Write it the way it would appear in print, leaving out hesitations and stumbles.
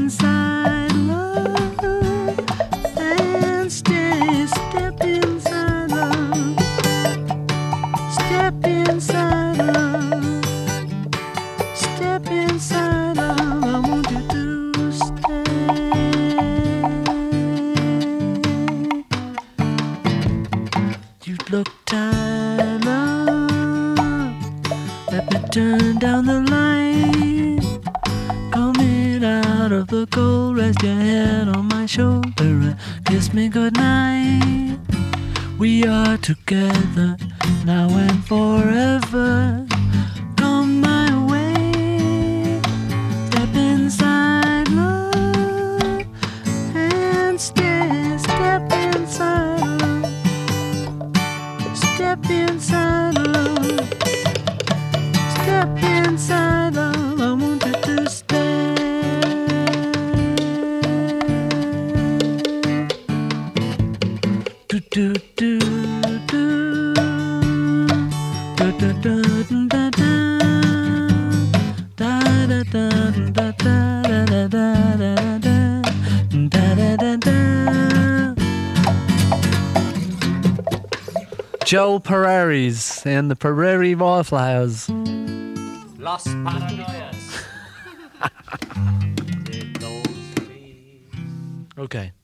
inside love and stay. Step inside love. Step inside love. Step inside love. I want you to stay. You look tired, love. Let me turn down the light. Coming out of the cold, rest your head on my shoulder and kiss me goodnight. We are together now and forever. Come my way. Step inside love and stay. Step inside love. Step inside love. Step inside love. I want you to stay. Do do do do. Da da da da da. Da da da da da da da da da. Da da da da. Joe Perreri's and the Prairie Wallflowers. Los Paranoias. Okay.